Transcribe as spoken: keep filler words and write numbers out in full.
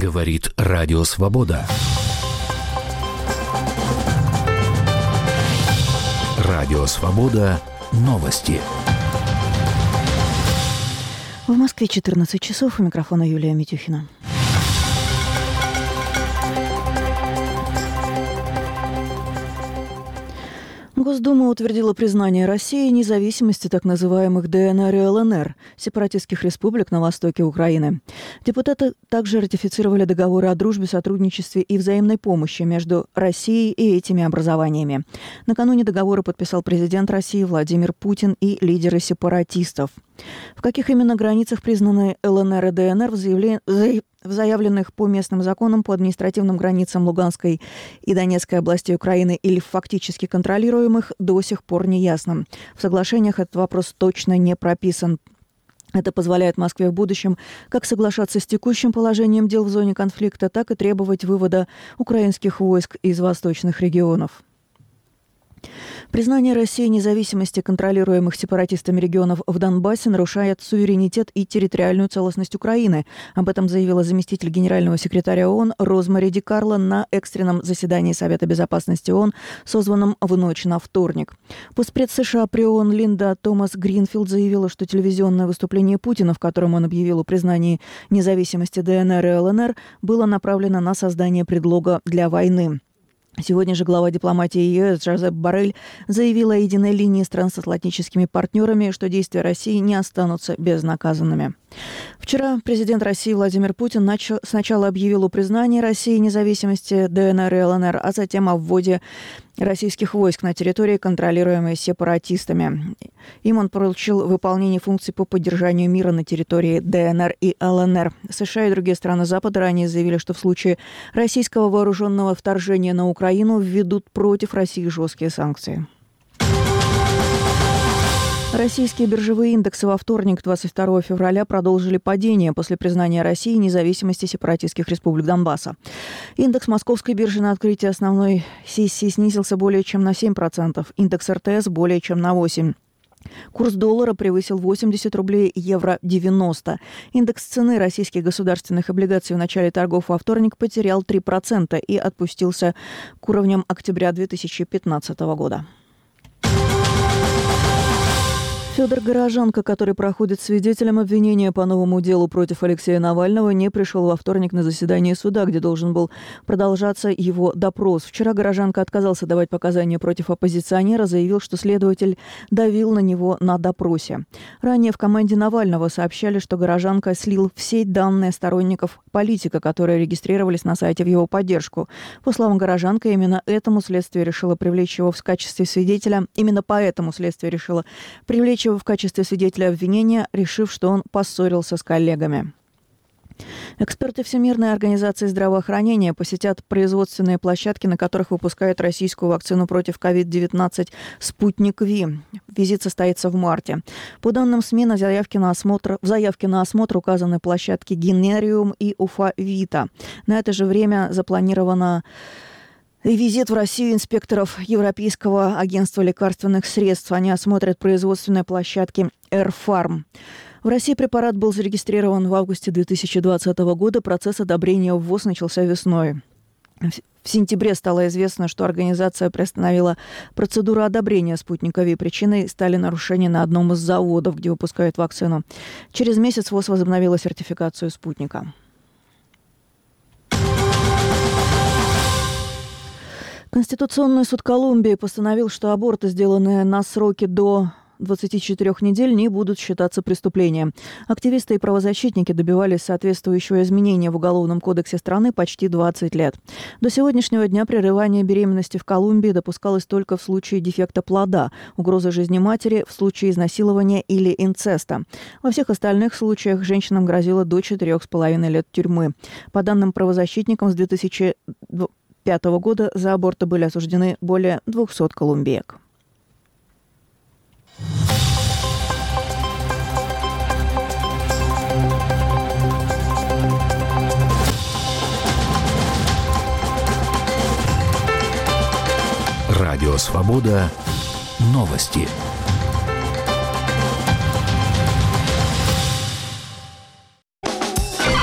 Говорит Радио Свобода. Радио Свобода. Новости. В Москве четырнадцать часов. У микрофона Юлия Митюхина. Госдума утвердила признание России независимости так называемых ДНР и ЛНР, сепаратистских республик на востоке Украины. Депутаты также ратифицировали договоры о дружбе, сотрудничестве и взаимной помощи между Россией и этими образованиями. Накануне договора подписал президент России Владимир Путин и лидеры сепаратистов. В каких именно границах признаны ЛНР и ДНР в заявлении... В заявленных по местным законам по административным границам Луганской и Донецкой областей Украины или фактически контролируемых до сих пор не ясно. В соглашениях этот вопрос точно не прописан. Это позволяет Москве в будущем как соглашаться с текущим положением дел в зоне конфликта, так и требовать вывода украинских войск из восточных регионов. Признание России независимости контролируемых сепаратистами регионов в Донбассе нарушает суверенитет и территориальную целостность Украины. Об этом заявила заместитель генерального секретаря ООН Розмари Ди Карло на экстренном заседании Совета безопасности ООН, созванном в ночь на вторник. Постпред США при ООН Линда Томас Гринфилд заявила, что телевизионное выступление Путина, в котором он объявил о признании независимости ДНР и ЛНР, было направлено на создание предлога для войны. Сегодня же глава дипломатии ЕС Жозеп Боррель заявил о единой линии с трансатлантическими партнерами, что действия России не останутся безнаказанными. Вчера президент России Владимир Путин начал, сначала объявил о признании России независимости ДНР и ЛНР, а затем о вводе российских войск на территории, контролируемой сепаратистами. Им он поручил выполнение функций по поддержанию мира на территории ДНР и ЛНР. США и другие страны Запада ранее заявили, что в случае российского вооруженного вторжения на Украину введут против России жесткие санкции. Российские биржевые индексы во вторник, двадцать второго февраля, продолжили падение после признания России независимости сепаратистских республик Донбасса. Индекс Московской биржи на открытии основной сессии снизился более чем на семь процентов, индекс эр тэ эс более чем на восемь процентов. Курс доллара превысил восемьдесят рублей, евро – девяносто. Индекс цены российских государственных облигаций в начале торгов во вторник потерял три процента и отпустился к уровням октября две тысячи пятнадцатого года. Федор Горожанко, который проходит свидетелем обвинения по новому делу против Алексея Навального, не пришел во вторник на заседание суда, где должен был продолжаться его допрос. Вчера Горожанко отказался давать показания против оппозиционера, заявил, что следователь давил на него на допросе. Ранее в команде Навального сообщали, что Горожанко слил в сеть данные сторонников политика, которые регистрировались на сайте в его поддержку. По словам Горожанко, именно этому следствие решило привлечь его в качестве свидетеля. Именно поэтому следствие решило привлечь в качестве свидетеля обвинения, решив, что он поссорился с коллегами. Эксперты Всемирной организации здравоохранения посетят производственные площадки, на которых выпускают российскую вакцину против ковид девятнадцать «Спутник Ви». Визит состоится в марте. По данным СМИ, на заявке на осмотр, в заявке на осмотр указаны площадки «Генериум» и «Уфа-Вита». На это же время запланировано визит в Россию инспекторов Европейского агентства лекарственных средств. Они осмотрят производственные площадки «Эрфарм». В России препарат был зарегистрирован в августе две тысячи двадцатого года. Процесс одобрения ввоз начался весной. В сентябре стало известно, что организация приостановила процедуру одобрения «Спутника Ви». Причиной стали нарушения на одном из заводов, где выпускают вакцину. Через месяц ВОЗ возобновила сертификацию «Спутника». Конституционный суд Колумбии постановил, что аборты, сделанные на сроки до двадцати четырёх недель, не будут считаться преступлением. Активисты и правозащитники добивались соответствующего изменения в Уголовном кодексе страны почти двадцать лет. До сегодняшнего дня прерывание беременности в Колумбии допускалось только в случае дефекта плода, угрозы жизни матери, в случае изнасилования или инцеста. Во всех остальных случаях женщинам грозило до четырех с половиной лет тюрьмы. По данным правозащитникам, с две тысячи пятого года за аборты были осуждены более двухсот колумбиек. Радио Свобода. Новости.